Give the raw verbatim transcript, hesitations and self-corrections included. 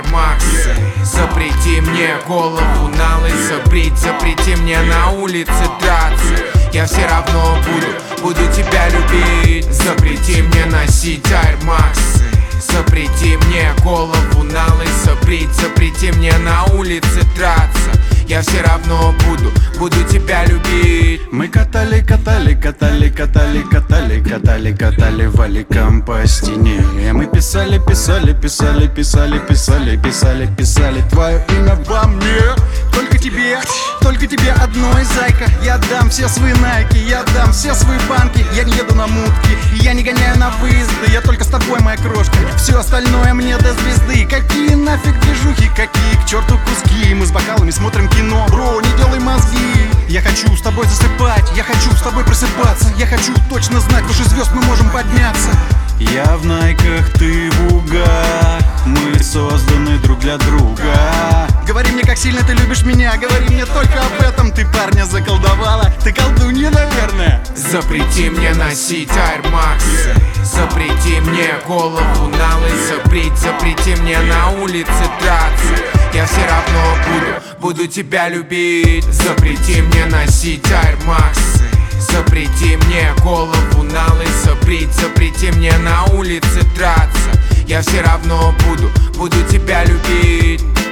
Air Max. Запрети мне голову на лысо брить, запрети мне на улице драться. Я все равно буду, буду тебя любить. Запрети мне носить Air Max. Запрети мне голову на лысо брить, запрети мне на улице драться. Я все равно буду, буду тебя любить. Мы катали, катали, катали, катали, катали, катали, катали валиком по стене. Мы писали, писали, писали, писали, писали, писали, писали твое имя во мне. Только тебе, только тебе одной, зайка. Я дам все свои найки, я дам все свои банки. Я не еду на мутки, я не гоняю на выезды. Я только с тобой, моя крошка, все остальное мне до звезды. Какие нафиг движухи, какие к черту куски. Мы с бокалами смотрим кино, бро, не делай мозги. Я хочу с тобой засыпать, я хочу с тобой просыпаться. Я хочу точно знать, выше звезд мы можем подняться. Я в найках, ты в угах. Мы созданы друг для друга. Говори мне, как сильно ты любишь меня. Говори мне только об этом. Ты парня заколдовала, ты колдунья, наверное. Запрети мне носить Air Max. Запрети мне голову на лысо брить, запрети мне на улице драться. Я все равно буду, буду тебя любить. Запрети мне носить Air Max. Запрети мне голову на лысо брить, запрети мне на улице драться. Я все равно буду, буду тебя любить.